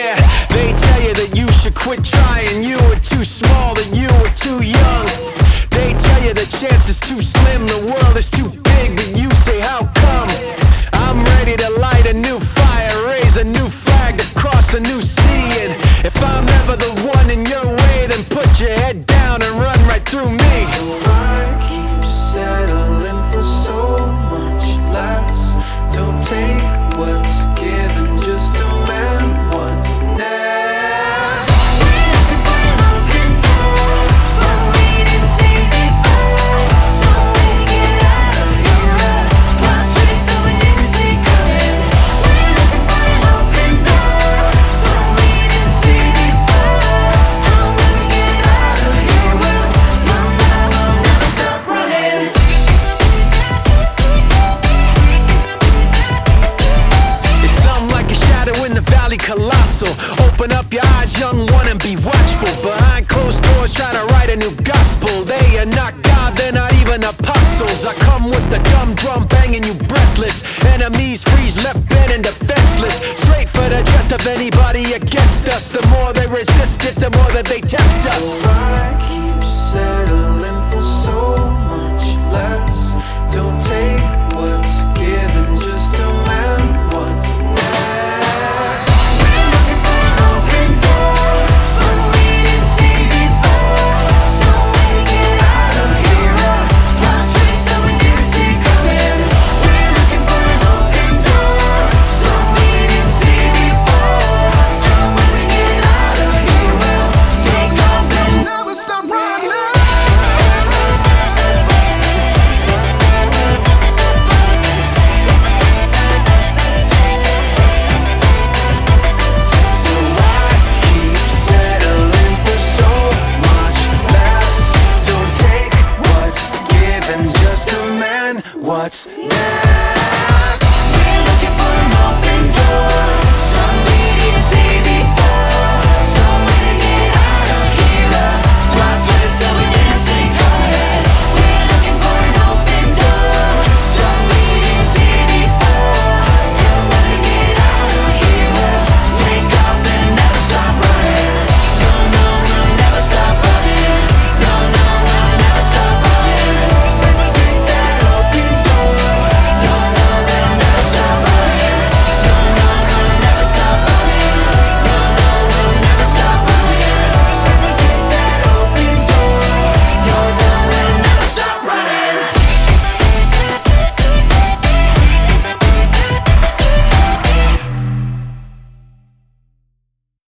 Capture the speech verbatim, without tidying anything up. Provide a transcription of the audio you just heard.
Yeah, they tell you that you should quit trying. You were too small, that you were too young. They tell you the chance is too slim, the world is too big, but you say how come? I'm ready to light a new fire, raise a new flag to cross a new sea. And if I'm ever the one in your way, then put your head down and run right through me. I keep settling for so much less. Don't take what's given, just demand what's next. We're looking for an open door, so we didn't see before, so we can get out of here. Plot twist that we didn't see coming. We're looking for an open door, so we didn't see before, and when we get out of here, we'll know that we'll never stop running. It's something like a shadow in the valley, colossal. Open up your eyes, young one, and be watchful. Behind closed doors, trying to write a new gospel. They are not God, they're not even apostles. I come with the dumb drum banging you breathless. Enemies freeze, left bent and defenseless. Straight for the chest of anybody against us. The more they resist it, the more that they tempt us. I keep settling for so much less. Don't take what's given, just demand what's next. We're looking for an open door, so we didn't see before, so we can get out of here. Plot twist that we didn't see coming. We're looking for an open door, so we didn't see before, and when we get out of here, we'll take off and never stop running. So I keep settling for so much less. Don't take what's given, just demand what's next. We're looking for an open door,